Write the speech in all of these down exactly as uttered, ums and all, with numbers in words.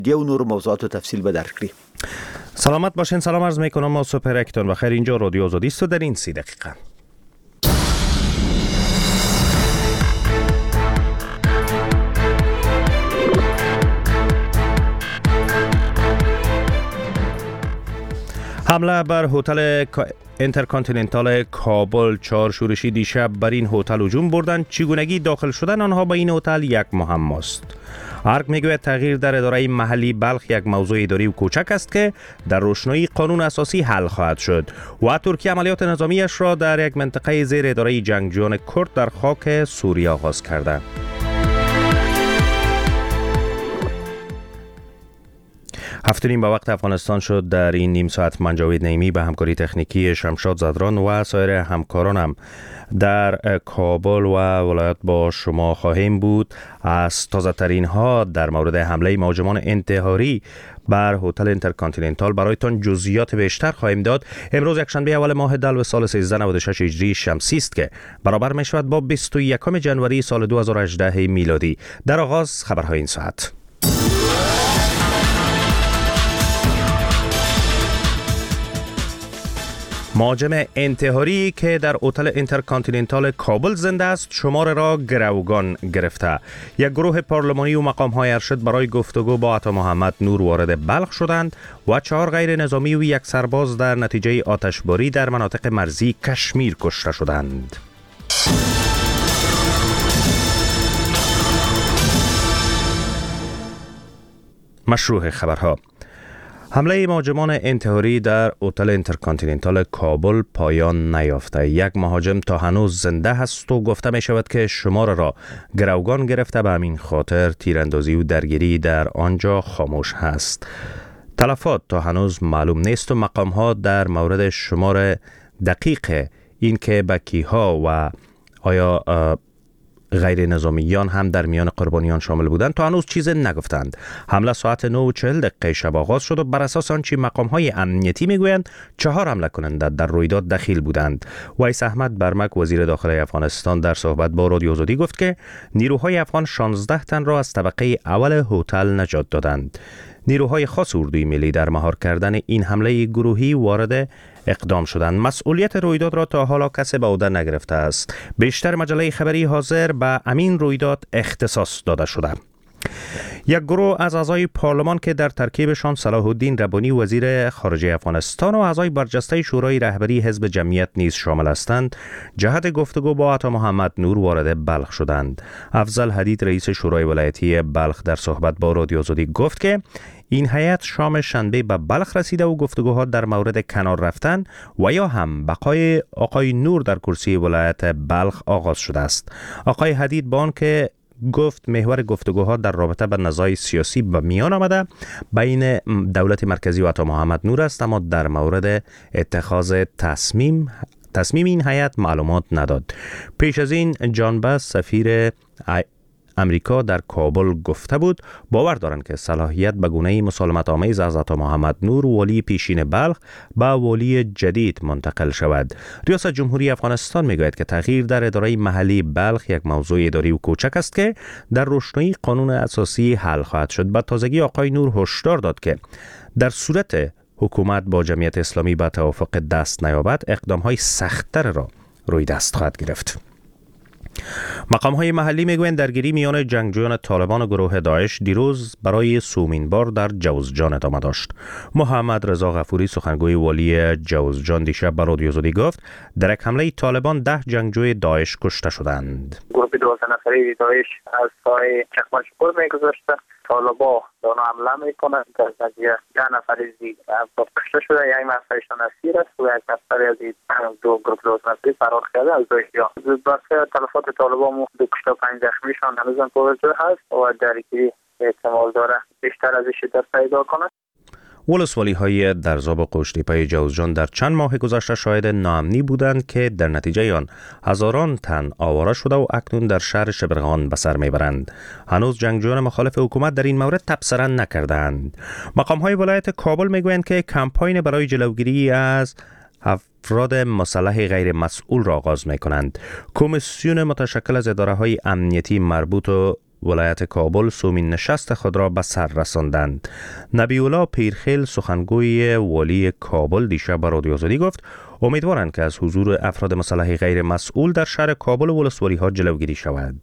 دیو نور موضوعات و تفصیل به درک کنیم. سلامت باشین. سلام عرض میکنم. ما سپر اکتون و خیر. اینجا رادیو آزادی است و در این سی دقیقه حمله بر هتل اینترکانتیننتال کابل. چهار شورشی دیشب بر این هتل هجوم بردند. چگونگی داخل شدن آنها به این هتل یک مهم است. ارگ میگوید تغییر در اداره محلی بلخ یک موضوع اداری و کوچک است که در روشنایی قانون اساسی حل خواهد شد. و ترکیه عملیات نظامیش را در یک منطقه زیر اداره جنگجویان کرد در خاک سوریه آغاز کرده. هفت نیم به وقت افغانستان شد. در این نیم ساعت من جاوید نعیمی به همکاری تکنیکی شمشاد زدران و سایر همکارانم در کابل و ولایت با شما خواهیم بود. از تازه ترین ها در مورد حمله مهاجمان انتحاری بر هتل اینترکانتیننتال برایتان جزئیات بیشتر خواهیم داد. امروز یکشنبه اول ماه دلو سال سیزده نود و شش هجری شمسی است که برابر می شود با بیست و یکم جنوری سال دو هزار و هجده میلادی. در آغاز خبرهای این ساعت. مهاجم انتحاری که در هتل اینترکانتیننتال کابل زنده است شمار را گروگان گرفته. یک گروه پارلمانی و مقام‌های ارشد برای گفتگو با عطا محمد نور وارد بلخ شدند و چهار غیر نظامی و یک سرباز در نتیجه آتشباری در مناطق مرزی کشمیر کشته شدند. مشروع خبرها. حمله مهاجمان انتحاری در هتل اینترکانتیننتال کابل پایان نیافته. یک مهاجم تا هنوز زنده است و گفته می شود که شمار را گروگان گرفته. به همین خاطر تیراندازی و درگیری در آنجا خاموش هست. تلفات تا هنوز معلوم نیست و مقام ها در مورد شمار دقیق این که به کیها و آیا غیر نظامیان هم در میان قربانیان شامل بودند تا هنوز چیز نگفتند. حمله ساعت نه و چهل دقیقه شب آغاز شد و بر اساس آنچه مقام‌های امنیتی میگویند چهار حمله کننده در رویداد دخیل بودند. ویس احمد برمک وزیر داخلی افغانستان در صحبت با رادیو آزادی گفت که نیروهای افغان شانزده تن را از طبقه اول هتل نجات دادند. نیروهای خاص اردوی ملی در مهار کردن این حمله گروهی وارد اقدام شدند. مسئولیت رویداد را تا حالا کسی به عهده نگرفته است. بیشتر مجله خبری حاضر به امین رویداد اختصاص داده شده. یک گروه از اعضای پارلمان که در ترکیبشان صلاح الدین ربانی وزیر خارجه افغانستان و اعضای برجسته شورای رهبری حزب جمعیت نیز شامل هستند جهت گفتگو با عطا محمد نور وارد بلخ شدند. افضل حدید رئیس شورای ولایتی بلخ در صحبت با رادیو آزادی گفت که این هیئت شام شنبه به بلخ رسیده و گفتگوها در مورد کنار رفتن و یا هم بقای آقای نور در کرسی ولایت بلخ آغاز شده است. آقای حدید با آن که گفت محور گفتگوها در رابطه با نزاع سیاسی به میان آمده بین دولت مرکزی و عطا محمد نور است، اما در مورد اتخاذ تصمیم تصمیم این هیئت معلومات نداد. پیش از این جان بس سفیر امریکا در کابل گفته بود باور دارند که صلاحیت به گونه‌ای مسالمت آمیز از عطا محمد نور ولی پیشین بلخ به ولی جدید منتقل شود. ریاست جمهوری افغانستان میگوید که تغییر در اداره محلی بلخ یک موضوع اداری و کوچک است که در روشنایی قانون اساسی حل خواهد شد. به تازگی آقای نور هشدار داد که در صورت حکومت با جمعیت اسلامی به توافق دست نیابد اقدام‌های سخت‌تر را روی دست خواهد گرفت. مقام‌های محلی میگویند درگیری میان جنگجویان طالبان و گروه داعش دیروز برای سومین بار در جوزجان ادامه داشت. محمد رضا غفوری سخنگوی والی جوزجان دیشب به رادیو آزادی گفت در یک حمله طالبان ده جنگجوی داعش کشته شدند. گروه دوازده نفره داعش از پای چکمشپور میگذاشته طالبا به آنها حمله میکنند. در نتیجه ده نفر زی کشته شده، یک نفرشان اسیر است و یک نفر از دو گروه دوازده نفره فرار کرده از داعشی‌ها. بسیار تلفات طالبان مو دو کشته و پنج زخمیشان هنوز توجه هست و درگیری احتمال داره بیشتر از شدت پیدا کنه. ولسوالی های درزاب و قوشتیپه جوزجان در چند ماه گذشته شاهد ناامنی بودند که در نتیجه آن هزاران تن آواره شده و اکنون در شهر شبرغان به سر میبرند. هنوز جنگجویان مخالف حکومت در این مورد تبصره نکردند. مقام های ولایت کابل میگویند که کمپاین برای جلوگیری از افراد مسلح غیر مسئول را آغاز می کنند. کمیسیون متشکل از اداره های امنیتی مربوط و ولایت کابل سومین نشست خود را به سر رساندند. نبی‌الله پیرخیل سخنگوی والی کابل دیشب به رادیو آزادی گفت امیدوارند که از حضور افراد مسلح غیر مسئول در شهر کابل و ولسوالی‌ها جلوگیری شود.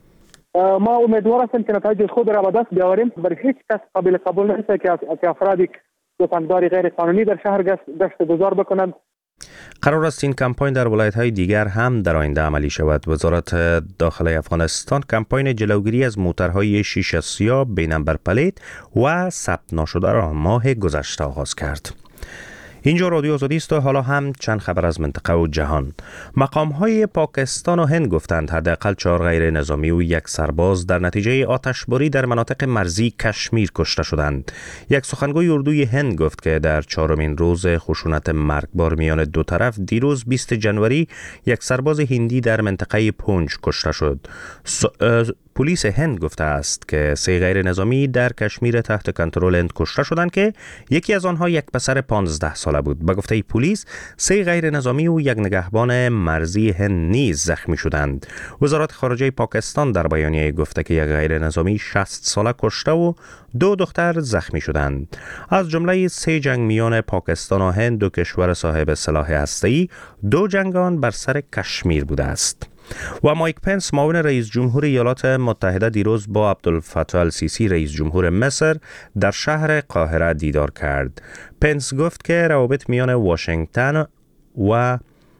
ما امیدوار هستیم که نتایج خود را به دست بیاوریم. برای هیچ کس قابل قبول نیست که از افرادی سخنگوی غیر قانونی در شهر گشت گذار بکنند. قرار است این کمپاین در ولایت‌های دیگر هم در آینده عملی شود. وزارت داخلی افغانستان کمپاین جلوگیری از موترهای شیشه سیاه بی نمبر پلیت و ثبت نشده را ماه گذشته آغاز کرد. اینجا رادیو آزادی است و حالا هم چند خبر از منطقه و جهان. مقام‌های پاکستان و هند گفتند حداقل چهار غیر نظامی و یک سرباز در نتیجه آتشباری در مناطق مرزی کشمیر کشته شدند. یک سخنگوی اردوی هند گفت که در چهارمین روز خشونت مرگبار میان دو طرف دیروز بیست جنوری یک سرباز هندی در منطقه پونج کشته شد. س... پلیس هند گفته است که سه غیر نظامی در کشمیر تحت کنترل هند کشته شدند که یکی از آنها یک پسر پانزده ساله بود. به گفته پلیس سه غیر نظامی و یک نگهبان مرزی هند نیز زخمی شدند. وزارت خارجه پاکستان در بیانیه گفته که یک غیر نظامی شصت ساله کشته و دو دختر زخمی شدند. از جمله سه جنگ میان پاکستان و هند، دو کشور صاحب سلاح هسته‌ای، دو جنگ آن بر سر کشمیر بوده است. و مایک پنس معاون رئیس جمهور ایالات متحده دیروز با عبدالفتاح السیسی رئیس جمهور مصر در شهر قاهره دیدار کرد. پنس گفت که روابط میان واشنگتن و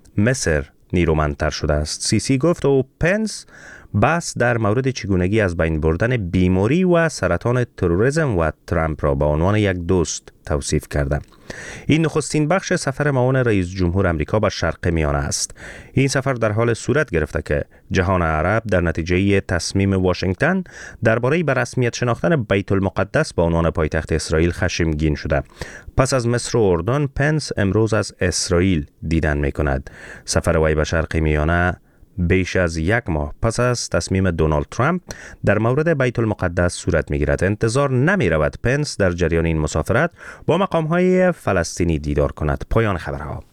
مصر نیرومندتر شده است. سیسی گفت و پنس بحث در مورد چگونگی از بین بردن بیماری و سرطان تروریسم و ترامپ را به عنوان یک دوست توصیف کرده. این نخستین بخش سفر معاون رئیس جمهور امریکا به شرق میانه است. این سفر در حال صورت گرفته که جهان عرب در نتیجه تصمیم واشنگتن درباره به رسمیت شناختن بیت المقدس به عنوان پایتخت اسرائیل خشمگین شده. پس از مصر و اردن، پنس امروز از اسرائیل دیدن می کند. سفر وی به شرق میانه بیش از یک ماه پس از تصمیم دونالد ترامپ در مورد بیت المقدس صورت می‌گیرد. انتظار نمی‌رود پنس در جریان این مسافرت با مقام‌های فلسطینی دیدار کند. پایان خبرها.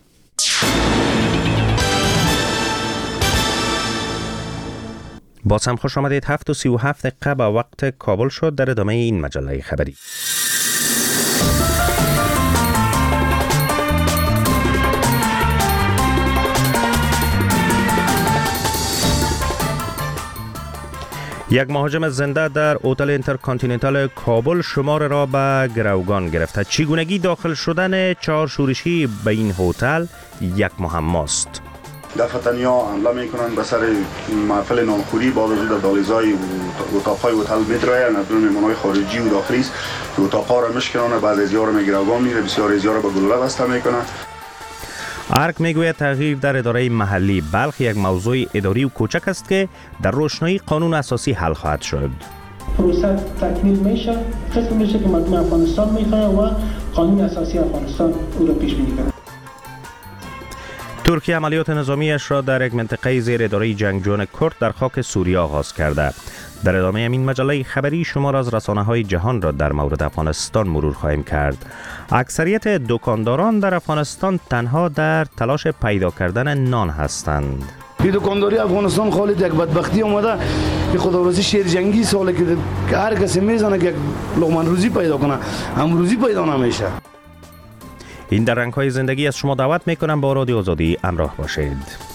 باز هم خوش آمدید. هفت و سی و هفت دقیقه به وقت کابل شد. در ادامه این مجله خبری یک مهاجم زنده در هتل اینترکانتیننتال کابل شمار را به گروگان گرفته. چگونگی داخل شدن چهار شورشی به این هتل یک معماست. دفعتنیا حمله میکنن به سر محفل نانخوری با وجود دالیزای اتاقهای هتل میدراین از دون مهمانهای خارجی و داخلی است که اتاقها را میشکنن، بعضی از یارو میگروگان میره، بسیار از یارو به گلوله بسته میکنن. ارک میگوید تغییر در اداره محلی بلخ یک موضوع اداری و کوچک است که در روشنایی قانون اساسی حل خواهد شد. پروسه تکمیل میشه، قسم میشه که مردم افغانستان میخواه و قانون اساسی افغانستان او را پیش بینی کنه. ترکیه عملیات نظامیش را در یک منطقه زیر اداره جنگجویان کرد در خاک سوریه آغاز کرده. در ادامه این مجله خبری شمار از رسانه‌های جهان را در مورد افغانستان مرور خواهیم کرد. اکثریت دکانداران در افغانستان تنها در تلاش پیدا کردن نان هستند. این دکانداری افغانستان خالد یک بدبختی اومده که خداوندی شیر جنگی ساله که هر کسی میزنه که لقمه روزی پیدا کنه، هم روزی پیدا نمیشه. این در رنگ‌های زندگی از شما دعوت میکنم با رادیو آزادی همراه باشید.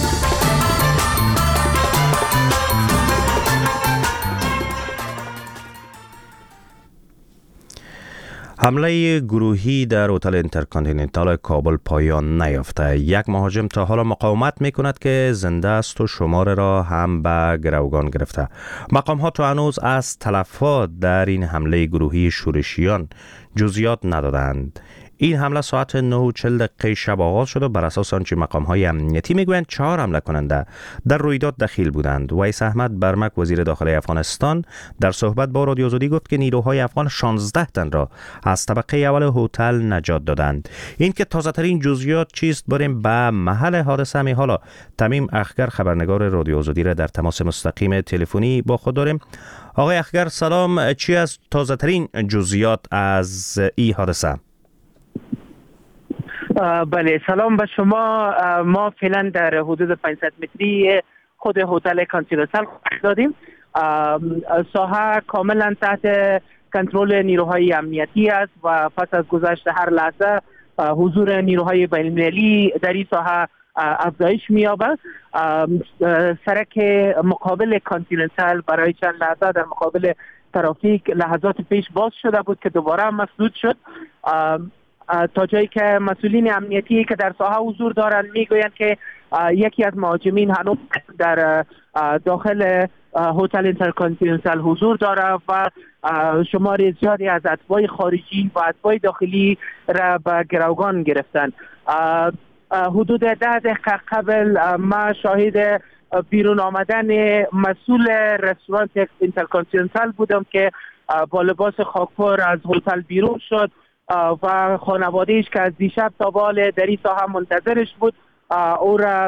حمله گروهی در هتل اینترکانتیننتال کابل پایان نیافته. یک مهاجم تا حالا مقاومت میکند که زنده است و شمار را هم به گروگان گرفته. مقام ها تا هنوز از تلفات در این حمله گروهی شورشیان جزئیات ندادند. این حمله ساعت نه و چهل دقیقه شب آغاز شد و بر اساس آنچه مقام‌های امنیتی میگویند چهار حمله کننده در رویداد دخیل بودند. ویس احمد برمک وزیر داخلی افغانستان در صحبت با رادیو آزادی گفت که نیروهای افغان شانزده تن را از طبقه اول هتل نجات دادند. این که تازه ترین جزئیات چیست بریم به محل حادثه. می حالا تمیم اخگر خبرنگار رادیو آزادی را در تماس مستقیم تلفنی با خود داریم. آقای اخگر سلام، چی از تازه ترین جزئیات از این حادثه؟ بله سلام به شما. ما فعلا در حدود پانصد متری خود هتل کانتیننتال دادیم ساحه کاملا تحت کنترل نیروهای امنیتی است و پس از گذشت هر لحظه حضور نیروهای بین‌المللی در این ساحه افزایش می‌یابد. سرک مقابل کانتیننتال برای چند لحظه در مقابل ترافیک لحظات پیش باز شده بود که دوباره مسدود شد، تا جایی که مسئولین امنیتی که در ساحه حضور دارند میگویند که یکی از مهاجمین هنوز در داخل هتل اینترکانتیننتال حضور دارد و شمار زیادی از اتباع خارجی و اتباع داخلی را به گروگان گرفتند. حدود ده دقیقه قبل ما شاهد بیرون آمدن مسئول رستوران اینترکانتیننتال بودم که با لباس خاکپور از هتل بیرون شد و خانوادهش که از دیشب تا به حال در این ساحه منتظرش بود او را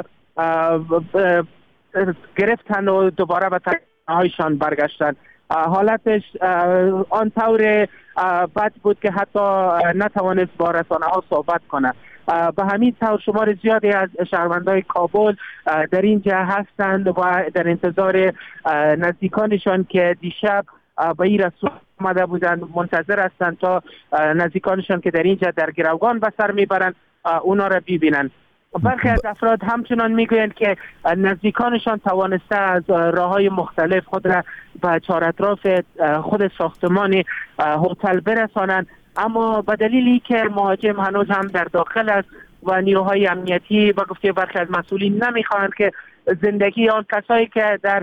گرفتن و دوباره به تنهایشان برگشتن. حالتش آن طور بد بود که حتی نتوانست با رسانه ها صحبت کنه. به همین طور شمار زیادی از شهروندان کابل در اینجا هستند و در انتظار نزدیکانشان که دیشب به این رسانه آمده بودند منتظر هستند تا نزدیکانشان که در اینجا در گروگان به سر میبرند اونا را ببینند. برخی از افراد همچنان میگویند که نزدیکانشان توانسته از راههای مختلف خود را به چهار اطراف خود ساختمان هتل برسانند، اما به دلیلی که مهاجم هنوز هم در داخل است و نیروهای امنیتی و گفته برخی از مسئولین نمیخواهند که زندگی آن کسایی که در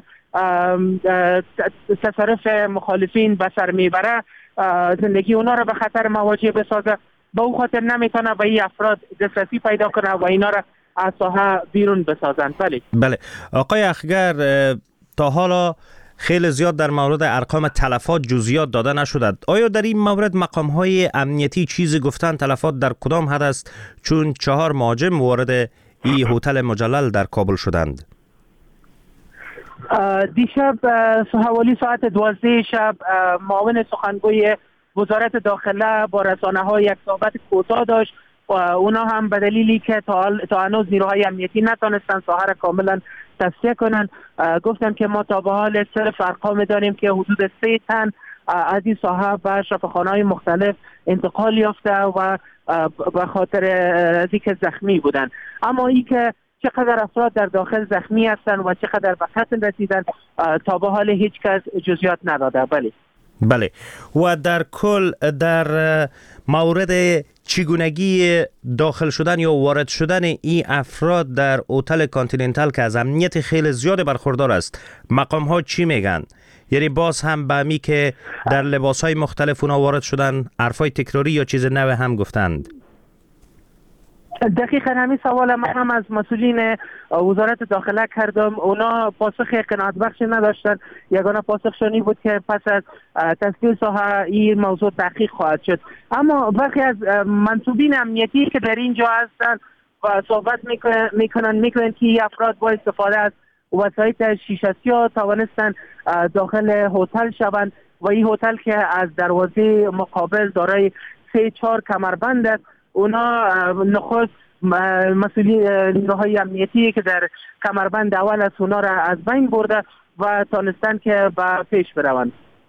تصرف مخالفین به سر میبره زندگی اونا را به خطر مواجه بسازه، به او خاطر نمیتونه به این افراد دسترسی پیدا کنه و اینا را از ساحه بیرون بسازند. بله بله آقای اخگر، تا حالا خیلی زیاد در مورد ارقام تلفات جزئیات داده نشده. آیا در این مورد مقام‌های امنیتی چیزی گفتن؟ تلفات در کدام حد است؟ چون چهار مهاجم وارد این هتل مجلل در کابل شدند. دیشب حوالی ساعت دوازده شب معاون سخنگوی وزارت داخله با رسانه ها یک صحبت کوتاه داشت و اونا هم به دلیلی که تا هنوز نیروهای امنیتی نتونستن ساحه را کاملا تصفیه کنن گفتن که ما تا به حال صرف ارقام داریم که حدود سه تن از این ساحه به شفاخانه‌های مختلف انتقال یافته و به خاطر از اینکه زخمی بودن، اما این که چقدر افراد در داخل زخمی هستن و چقدر به قتل رسیدن تا به حال هیچ کس جزئیات نداده. بله بله و در کل در مورد چگونگی داخل شدن یا وارد شدن این افراد در هتل کانتیننتال که از امنیت خیلی زیاد برخوردار است، مقام ها چی میگن؟ یعنی باز هم به می که در لباس های مختلف اونا وارد شدن، حرفای تکراری یا چیز نو هم گفتند؟ دقیقاً همین سوال من هم از مسئولین وزارت داخله کردم، اونا پاسخ قناعت بخش نداشتن. یگانه پاسخشانی بود که پس از تصفیه ساحه این موضوع تحقیق خواهد شد، اما برخی از منصوبین امنیتی که در اینجا هستن و صحبت میکنن میکنن که افراد با استفاده از وسایل شیشه‌سیاه توانستن داخل هتل شوند و این هتل که از دروازه مقابل دارای سه چهار کمربند است، اونا نخست مسئولین نیروهای امنیتی که در کمربند اول از اونا را از بین برده و تانستن که به پیش بروند.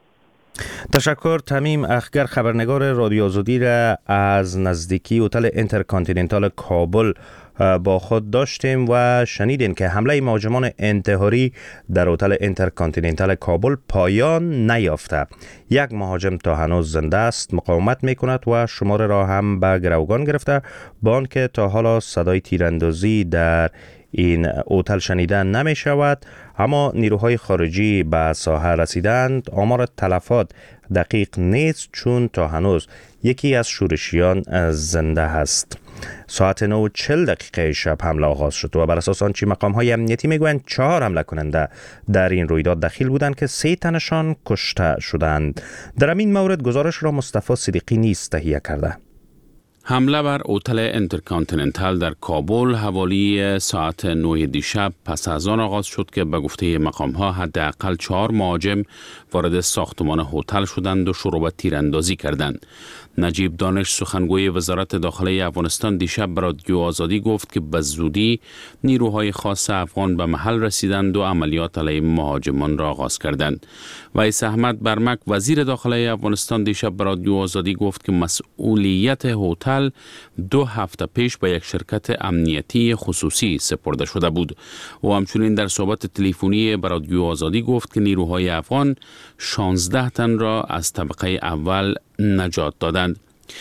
تشکر. تمیم اخگر، خبرنگار رادیو آزادی را از نزدیکی هتل اینترکانتیننتال کابل با خود داشتیم و شنیدین که حمله مهاجمان انتحاری در هتل اینترکانتیننتال کابل پایان نیافته. یک مهاجم تا هنوز زنده است، مقاومت میکند و شماره را هم به گروگان گرفته، با آنکه تا حالا صدای تیراندازی در این هتل شنیدن نمی شود، اما نیروهای خارجی به ساحه رسیدند. آمار تلفات دقیق نیست چون تا هنوز یکی از شورشیان زنده است. ساعت نه و چهل دقیقه شب حمله آغاز شد و بر اساس آنچه مقام های امنیتی میگویند چهار حمله کننده در این رویداد دخیل بودند که سه تنشان کشته شدند. در این مورد گزارش را مصطفی صدیقی نیز تهیه کرده. حمله بر هتل انترکانتیننتال در کابل حوالی ساعت نه دیشب پس از آن آغاز شد که به گفته مقام‌ها حداقل چهار مهاجم وارد ساختمان هتل شدند و شروع به تیراندازی کردند. نجیب دانش سخنگوی وزارت داخله افغانستان دیشب به رادیو آزادی گفت که به زودی نیروهای خاص افغان به محل رسیدند و عملیات علیه مهاجمان را آغاز کردند. ویس احمد برمک وزیر داخله افغانستان دیشب به رادیو آزادی گفت که مسئولیت هتل دو هفته پیش به یک شرکت امنیتی خصوصی سپرده شده بود. و همچنین در صحبت تلفنی به رادیو آزادی گفت که نیروهای افغان شانزده تن را از طبقه اول نجات دادند.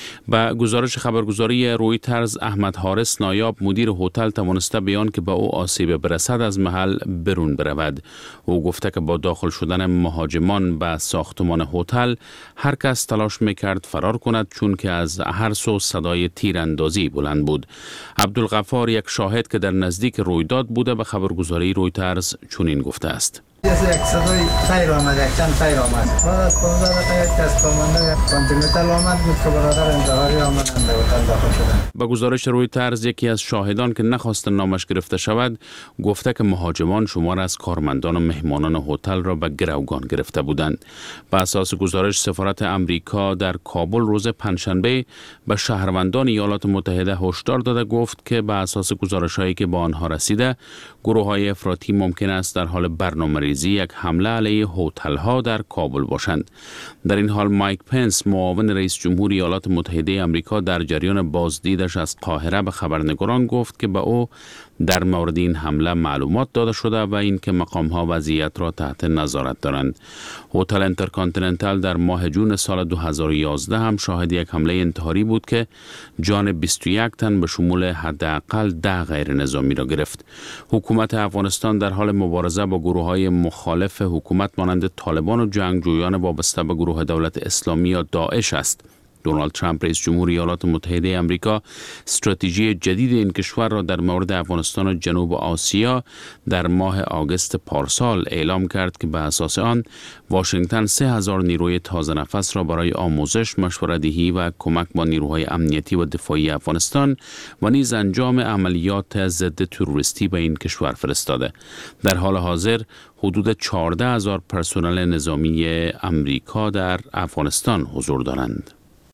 با گزارش خبرگزاری رویترز، احمد حارس نایاب مدیر هتل توانسته بیان که به او آسیب برسد از محل برون برود. او گفته که با داخل شدن مهاجمان به ساختمان هتل هر کس تلاش میکرد فرار کند چون که از هر سو صدای تیراندازی بلند بود. عبدالغفار یک شاهد که در نزدیک رویداد بوده به خبرگزاری رویترز چنین گفته است. یک صدای تیر آمد، یک چند تیر آمد. بعد از پانزده دقیقه یک کس کامنده کانتیننتال آمد بود که برادر انتحاری آمدند به هتل داخل شدند. با گزارش رویترز، یکی از شاهدان که نخواست نامش گرفته شود گفته که مهاجمان شمار از کارمندان و مهمانان هتل را به گروگان گرفته بودند. بر اساس گزارش، سفارت امریکا در کابل روز پنجشنبه به شهروندان ایالات متحده هشدار داده گفت که بر اساس گزارش‌هایی که به آنها رسیده، گروه‌های افراطی ممکن است در حال برنامه‌ریزی یک حمله علیه هتل‌ها در کابل باشند. در این حال مایک پنس، معاون رئیس جمهور ایالات متحده آمریکا، در جریان بازدیدش از قاهره به خبرنگاران گفت که به او در مورد این حمله معلومات داده شده و اینکه مقام‌ها وضعیت را تحت نظارت دارند. هتل انترکانتیننتال در ماه جون سال دو هزار و یازده هم شاهد یک حمله انتحاری بود که جان بیست و یک تن به شمول حداقل ده غیر نظامی را گرفت. حکومت افغانستان در حال مبارزه با گروه‌های مخالف حکومت مانند طالبان و جنگجویان وابسته به گروه دولت اسلامی یا داعش است. دونالد ترامپ رئیس جمهور ایالات متحده آمریکا استراتژی جدید این کشور را در مورد افغانستان و جنوب آسیا در ماه آگوست پارسال اعلام کرد که به اساس آن واشنگتن سه هزار نیروی تازه نفس را برای آموزش، مشوره‌دهی و کمک با نیروهای امنیتی و دفاعی افغانستان و نیز انجام عملیات ضد تروریستی به این کشور فرستاده. در حال حاضر حدود چهارده هزار پرسنل نظامی آمریکا در افغانستان حضور دارند.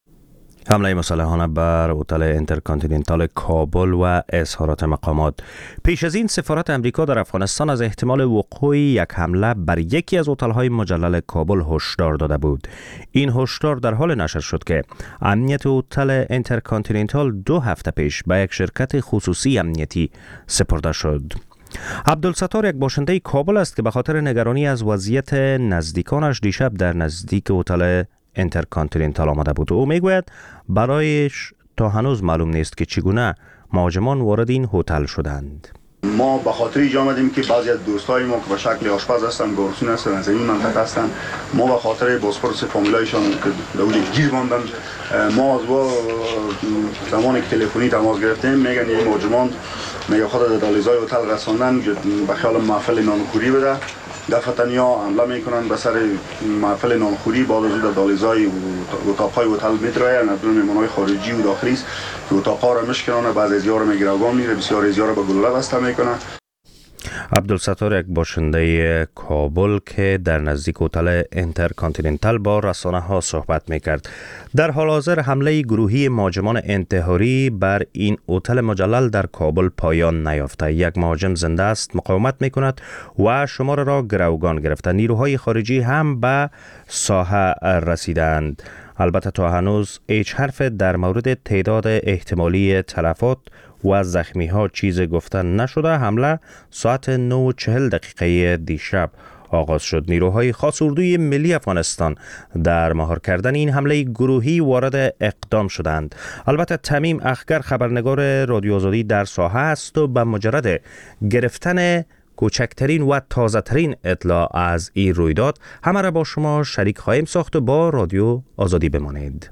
حمله مسلحانه بر هتل انترکانتیننتال کابل و اظهارات مقامات. پیش از این سفارت امریکا در افغانستان از احتمال وقوع یک حمله بر یکی از هتل‌های مجلل کابل هشدار داده بود. این هشدار در حال نشر شد که امنیت هتل انترکانتیننتال دو هفته پیش به یک شرکت خصوصی امنیتی سپرده شد. عبدالستار یک باشنده کابل است که به خاطر نگرانی از وضعیت نزدیکانش دیشب در نزدیک هتل انترکانتیننتال آمده بود. او میگوید برایش تا هنوز معلوم نیست که چگونه مهاجمان وارد این هتل شدند. ما به خاطر اینجا آمدیم که بعضی از دوستای ما که به شکل آشپز هستن، گارسون هستن، از این منطقه هستن، ما به خاطر بازپرس فامیلایشان که در اونجا گیر ماندن، ما از با زمانی که تلفنی تماس گرفتیم میگن این مهاجمان میگه خود در دهلیزهای هتل رساندن به خیال محفل نانخوری بده. دفعتاً یا حمله میکنن به سر محفل نانخوری، بعد از در دهلیزهای اتاقهای هتل میدراین، از مهمانهای خارجی و داخلی است که اتاقها را میشکنن، بعضی از یارو میگیرگام میره، بسیار از یارو به گلوله بسته میکنن. عبدالستار یک باشنده کابل که در نزدیک هتل انترکانتیننتال با رسانه ها صحبت میکرد. در حال حاضر حمله گروهی مهاجمان انتحاری بر این هتل مجلل در کابل پایان نیافته. یک مهاجم زنده است، مقاومت میکند و شمار را گروگان گرفته. نیروهای خارجی هم به ساحه رسیدند. البته تا هنوز هیچ حرف در مورد تعداد احتمالی تلفات و زخمی ها چیز گفتن نشده. حمله ساعت نه و چهل دقیقه دیشب آغاز شد. نیروهای خاص اردوی ملی افغانستان در مهار کردن این حمله گروهی وارد اقدام شدند. البته تمیم اخگر خبرنگار رادیو آزادی در ساحه است و به مجرد گرفتن کوچکترین و تازه ترین اطلاع از این رویداد همه را با شما شریک خواهیم ساخت و با رادیو آزادی بمانید.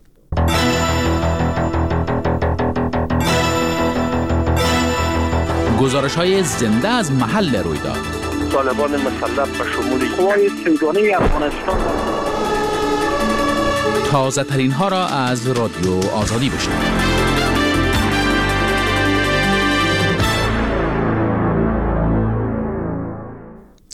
گزارش های زنده از محل رویداد. طالبان مسلح به شمول قوای سیگانی افغانستان تازه ترین ها را از رادیو آزادی بشنوید.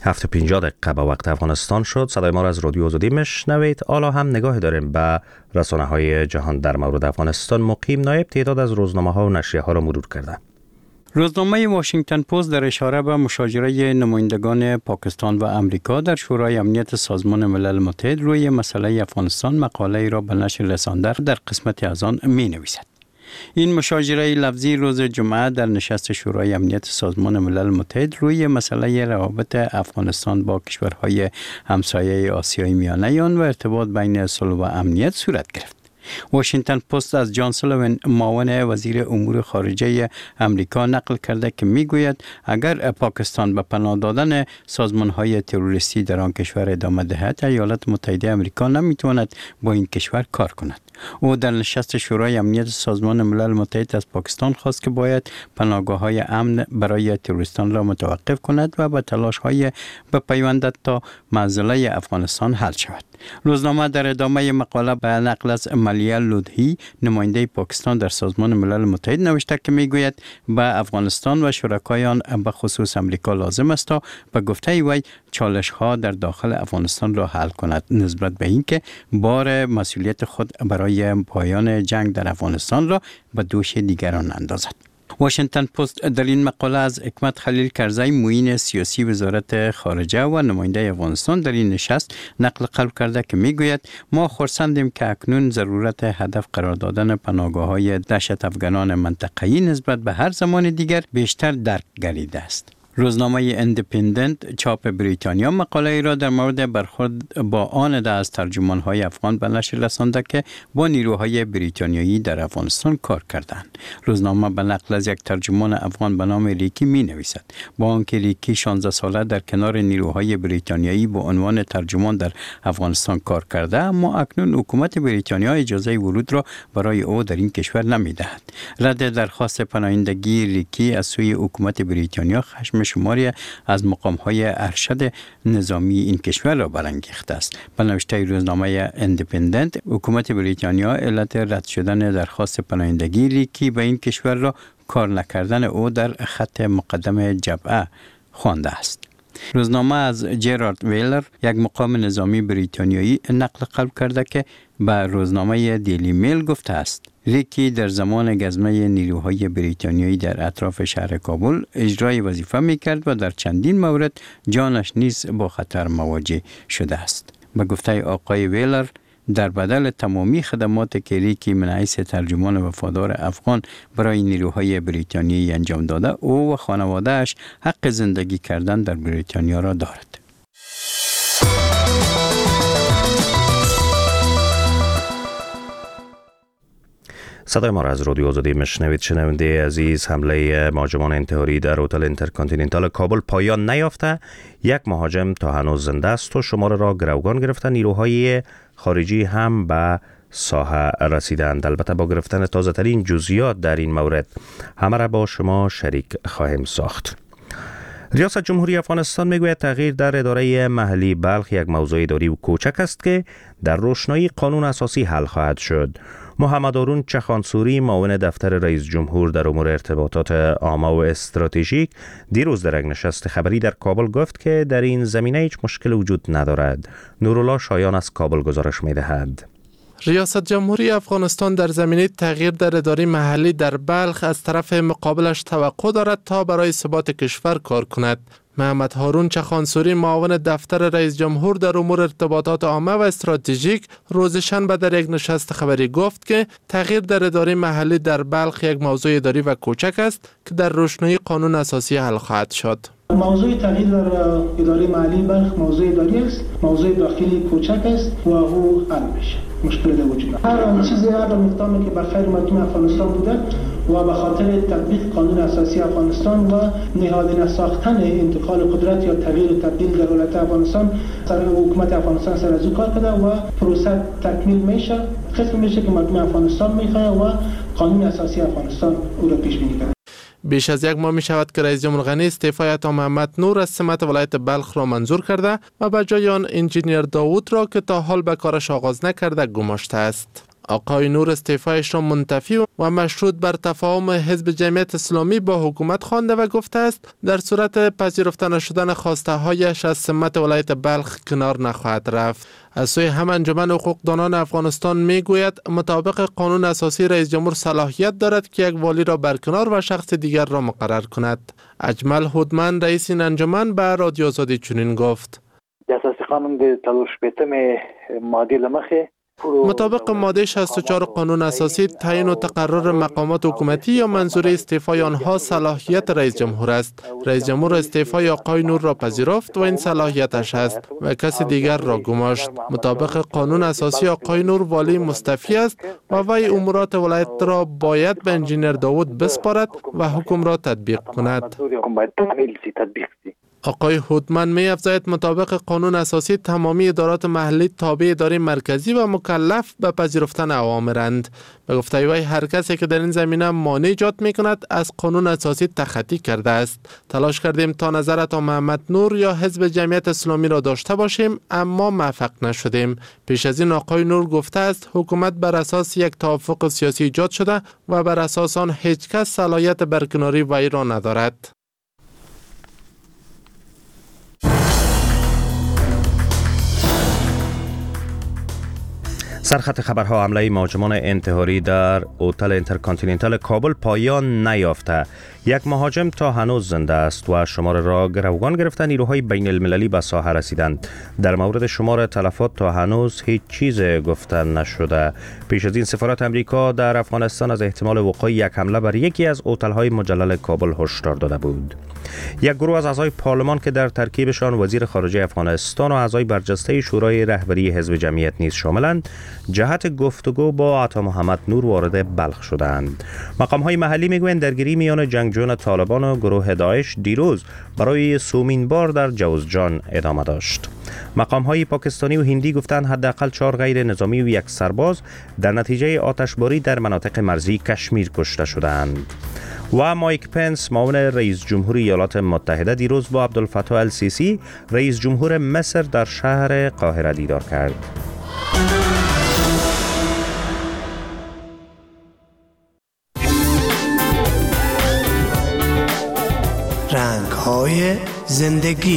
هفت و پنجاه دقیقه با وقت افغانستان شد. صدای ما را از رادیو آزادی میشنوید. حالا هم نگاه داریم به رسانه های جهان در مورد افغانستان. مقیم نایب تعداد از روزنامه ها و نشریه ها را مرور کرده. روزنامه واشنگتن پست در اشاره به مشاجره نمایندگان پاکستان و امریکا در شورای امنیت سازمان ملل متحد روی مسئله افغانستان مقاله را به نشر رسانده در قسمت از آن می نویسد. این مشاجره لفظی روز جمعه در نشست شورای امنیت سازمان ملل متحد روی مسئله روابط افغانستان با کشورهای همسایه آسیای میانه آن و ارتباط بین صلح و امنیت صورت گرفت. واشنگتن پست از جان سولیوان معاون وزیر امور خارجه امریکا نقل کرده که میگوید اگر پاکستان به پناه دادن سازمان‌های تروریستی در آن کشور ادامه دهد، ایالات متحده امریکا نمیتواند با این کشور کار کند. او در نشست شورای امنیت سازمان ملل متحد از پاکستان خواست که باید پناهگاه‌های امن برای تروریستان را متوقف کند و به تلاش‌های بپیوندد تا معضله افغانستان حل شود. روزنامه در ادامه مقاله به نقل از ملیه لودهی نماینده پاکستان در سازمان ملل متحد نوشته که میگوید به افغانستان و شرکایان به خصوص امریکا لازم است تا به گفته وی چالش‌ها در داخل افغانستان را حل کند نسبت به اینکه بار مسئولیت خود برای پایان جنگ در افغانستان را به دوش دیگران اندازد. واشنگتن پست در این مقاله از حکمت خلیل کرزی معین سیاسی وزارت خارجه و نماینده افغانستان در این نشست نقل قول کرده که میگوید ما خرسندیم که اکنون ضرورت هدف قرار دادن پناهگاه‌های دهشت افغانان منطقه‌ای نسبت به هر زمان دیگر بیشتر درک گردیده است. روزنامه اندیپندنت چاپ بریتانیا مقاله را در مورد برخورد با آن ده از ترجمان‌های افغان به نشر رسانده که با نیروهای بریتانیایی در افغانستان کار کردند. روزنامه به نقل از یک ترجمان افغان به نام ریکی می نویسد با آنکه ریکی شانزده ساله در کنار نیروهای بریتانیایی با عنوان ترجمان در افغانستان کار کرده، اما اکنون حکومت بریتانیا اجازه ورود را برای او در این کشور نمی‌دهد. رد درخواست پناهندگی ریکی از سوی حکومت بریتانیا خشم شماری از مقام‌های ارشد نظامی این کشور را برانگیخته است. به نوشته روزنامه اندیپندنت، حکومت بریتانیا علت رد شدن درخواست پناهندگی ریکی به این کشور را کار نکردن او در خط مقدم جبهه خوانده است. روزنامه از جرارد ویلر، یک مقام نظامی بریتانیایی، نقل قول کرده که به روزنامه دیلی میل گفته است ریکی در زمان گزمه نیروهای بریتانیایی در اطراف شهر کابل اجرای وظیفه میکرد و در چندین مورد جانش نیز با خطر مواجه شده است. به گفته آقای ویلر، در بدل تمامی خدمات که ریکی من حیث ترجمان وفادار افغان برای نیروهای بریتانیایی انجام داده، او و خانواده‌اش حق زندگی کردن در بریتانیا را دارد. صدای ما را از رادیو آزادی میشنوید. شنونده عزیز، حمله مهاجمان انتحاری در هتل اینترکانتیننتال کابل پایان نیافته. یک مهاجم تا هنوز زنده است و شمار را گروگان گرفته. نیروهای خارجی هم به ساحه رسیدند. البته با گرفتن تازه ترین جزئیات در این مورد همه را با شما شریک خواهیم ساخت. ریاست جمهوری افغانستان میگوید تغییر در اداره محلی بلخ یک موضوع اداری و کوچک است که در روشنایی قانون اساسی حل خواهد شد. محمد هارون چخانسوری، معاون دفتر رئیس جمهور در امور ارتباطات عامه و استراتژیک، دیروز در یک نشست خبری در کابل گفت که در این زمینه هیچ مشکل وجود ندارد. نورالله شایان از کابل گزارش می‌دهد. ریاست جمهوری افغانستان در زمینه تغییر در اداره محلی در بلخ از طرف مقابلش توقع دارد تا برای ثبات کشور کار کند. محمد هارون چخانسوری، معاون دفتر رئیس جمهور در امور ارتباطات عامه و استراتژیک، روز شنبه در یک نشست خبری گفت که تغییر در اداره محلی در بلخ یک موضوع اداری و کوچک است که در روشنایی قانون اساسی حل خواهد شد. موضوع تغییر در اداره محلی بلخ موضوع اداری است، موضوع داخلی کوچک است و او حل میشه. مشکل وجود ندارد. هر چیزی هر مقداری که به خیر مردم افغانستان بوده و به خاطر تطبیق قانون اساسی افغانستان و نهادینه ساختن انتقال قدرت یا تغییر و تبدیل در دولت افغانستان سر حکومت افغانستان سر از کار کرده و پروسه تکمیل میشه. قسم میشه که مردم افغانستان میخواد و قانون اساسی افغانستان او را پیش بینی کنه. بیش از یک ماه می شود که رئیس جمهور غنی استعفای عطا محمد نور از سمت ولایت بلخ را منظور کرده و به جای آن انجینیر داوود را که تا حال به کارش آغاز نکرده گماشته است. آقای نور استعفایش را منتفی و مشروط بر تفاهم حزب جمعیت اسلامی با حکومت خوانده و گفته است در صورت پذیرفته نشدن خواسته هایش از سمت ولایت بلخ کنار نخواهد رفت. از سوی هم انجمن حقوقدانان افغانستان می گوید مطابق قانون اساسی رئیس جمهور صلاحیت دارد که یک والی را برکنار و شخص دیگر را مقرر کند. اجمل هودمن رئیس این انجمن به رادیو آزادی چنین گفت: اساسی قانون د څلور شپیتمې ماده له مخې مطابق ماده شصت و چهار قانون اساسی تعیین و تقرر مقامات حکومتی یا منظور استعفای آنها صلاحیت رئیس جمهور است. رئیس جمهور استعفای آقای نور را پذیرفت و این صلاحیتش است و کسی دیگر را گماشت. مطابق قانون اساسی آقای نور والی مستعفی است و وی امورات ولایت را باید به انجینیر داوود بسپارد و حکم را تطبیق کند. آقای هودمن می افزاید مطابق قانون اساسی تمامی ادارات محلی تابع اداره مرکزی و مکلف به پذیرفتن اوامرند. به گفته وی هر کسی که در این زمینه مانع ایجاد می کند از قانون اساسی تخطی کرده است. تلاش کردیم تا نظرت محمد نور یا حزب جمعیت اسلامی را داشته باشیم اما موفق نشدیم. پیش از این آقای نور گفته است حکومت بر اساس یک توافق سیاسی ایجاد شده و بر اساس آن هیچ کس صلاحیت برکناری وی را ندارد. سرخط خبرها: حمله مهاجمان انتحاری در هتل اینترکانتیننتال کابل پایان نیافته. یک مهاجم تا هنوز زنده است و شمار را گروگان گرفتن نیروهای بین المللی به ساحه رسیدند. در مورد شمار تلفات تا هنوز هیچ چیز گفته نشده. پیش از این سفارت امریکا در افغانستان از احتمال وقوع یک حمله بر یکی از هتل‌های مجلل کابل هشدار داده بود. یک گروه از اعضای پارلمان که در ترکیبشان وزیر خارجه افغانستان و اعضای برجسته شورای رهبری حزب جمعیت نیز شاملند، جهت گفتگو با عطا محمد نور وارد بلخ شدند. مقام‌های محلی میگویند درگیری میان جنگجویان طالبان و گروه داعش دیروز برای سومین بار در جوزجان ادامه داشت. مقام‌های پاکستانی و هندی گفتند حداقل چهار غیر نظامی و یک سرباز در نتیجه آتشباری در مناطق مرزی کشمیر کشته شدند. و مایک پنس معاون رئیس جمهور ایالات متحده دیروز با عبدالفتاح السیسی رئیس جمهور مصر در شهر قاهره دیدار کرد. رنگ‌های زندگی.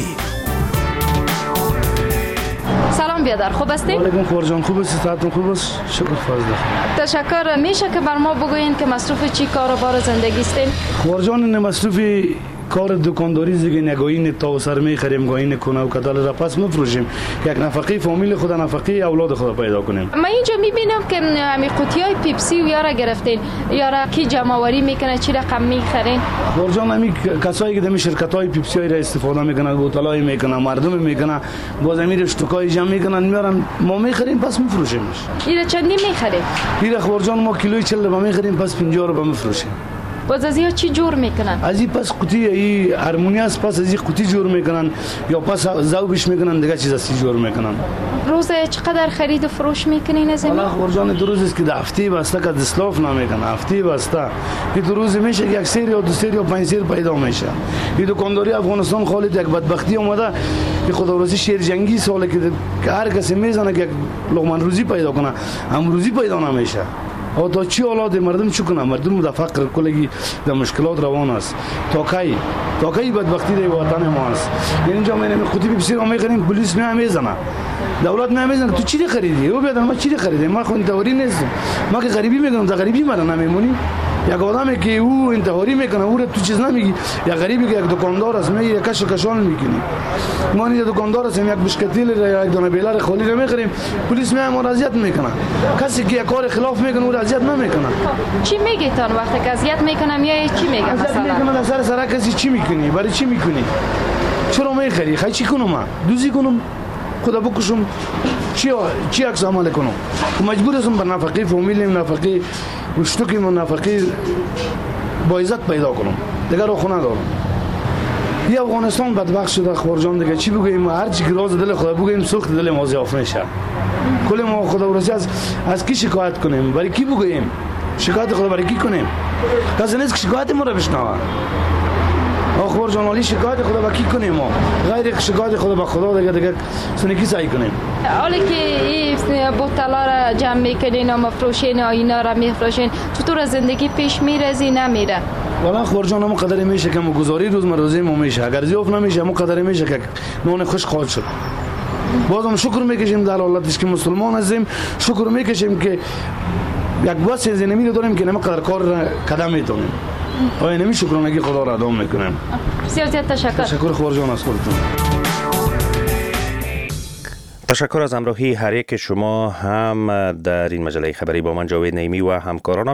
سلام بیادر، خوب هستین؟ علیکم خورجان، خوب هستی؟ صحتتون خوب است؟ شکر فضل. تشکر. میشه که بر ما بگوین که مصروف چی کار و بار زندگی هستین؟ خورجان مصروف کار دکانداری دیگه نگاهین تا سر میخریم گاهین کنه و کدال را پس میفروشیم یک نفقه فامیل خود نفقه اولاد خود پیدا کنیم. من اینجا میبینم که همین قوطیای پیپسی و یارا گرفتین، یارا کی جمع آوری میکنه، چی رقم میخرین؟ ورجان همین کسایی که دم شرکت های پیپسی را استفاده میکنن، بوتلای میکنن، مردم میکنن، باز امیر اشتکای جمع میکنن میارن، ما میخریم پس میفروشیمش. اینا چندی میخرید؟ اینا ورجان ما کیلوی چهل روبه میخریم پس پنجاه روبه میفروشیم. باز از یا چی جور میکنن؟ از این پس قوطی ای هارمونی است، پس از این قوطی جور میکنن یا پس ذوبش میکنن دیگه چیز اسی جور میکنن. روز چقدر خرید و فروش میکنین از این؟ والا خورجان دو روز است که هفته بسته که دسلاف نمیکنه، هفته بسته این دو روز میشه یک سری یا دو سری یا پنج سری پیدا میشه. این دکانداری افغانستان خالی یک بدبختی اومده که خداوندی شیر جنگی ساله که هر کسی میزنه که لقمه روزی پیدا کنه، هم روزی پیدا نمیشه. او تا چی اولاد مردم چی کنه؟ مردم در فقر کلگی در مشکلات روان است. تا کی تا کی بدبختی در وطن ما است. اینجا من قوطی پیپسی رو میخریم، پلیس میام میزنه، دولت میام میزنه. تو چی خریدی؟ او بیاد ما چی خریدیم؟ ما خو انتحاری نیستم، ما که غریبی میگم، تا غریبی مرا نمیمونی. یک آدمی که او انتحاری میکنه او رو تو چیز نمیگی. یک غریبی که یک دکاندار است میگه کش کشان میکنی. ما این دکاندار است یک بشکتیل یا یک دانه بیلر خالی رو میخریم، پلیس میام اذیت میکنه. کسی که کار خلاف میکنه او اذیت نمیکنه. چی میگی تان وقتی که اذیت میکنم یا چی میگم مثلا؟ میگم سر سر کسی چی میکنی؟ برای چی میکنی؟ چرا میخری؟ خی چی کنم من؟ دوزی کنم؟ خدا بکشم؟ چی چی عکس عمل کنم؟ مجبور هستم به نفقه فامیلم، نفقه اشتکیم، نفقه با عزت پیدا کنم. دیگه رو خونه دارم. این افغانستان بدبخت شده خورجان دیگه چی بگوییم؟ هر چی که راز دل خدا بگوییم سوخت دل ما ضعف میشه. کل ما خدا ورسی از از کی شکایت کنیم؟ برای کی بگوییم؟ شکایت خدا برای کی کنیم؟ کسی نیست که شکایت ما رو بشنوه. آخر جانالی شکایت خدا با کی کنیم ما غیر شکایت خدا با خدا دیگه دیگه سنکی سعی کنیم. حالی که این بوتلا را جمع میکنین و مفروشین و اینا را میفروشین چطور زندگی پیش میره زی نمیره؟ والا خورجان هم قدر میشه که گزاری روزمروزی ما میشه اگر زیوف نمیشه هم قدر میشه که نون خوش خواهد شد. بازم شکر میکشیم در حالتش که مسلمان هستیم شکر میکشیم که یک بس زنمی داریم که نمیقدر کار قدم میتونیم آیا نمی شکرانگی خدا را ادام میکنیم. بسیار زیاد تشکر. تشکر خورجان از خودتون. تشکر از همراهی هر یک شما هم در این مجله خبری با من جاوید نعیمی و همکارانم.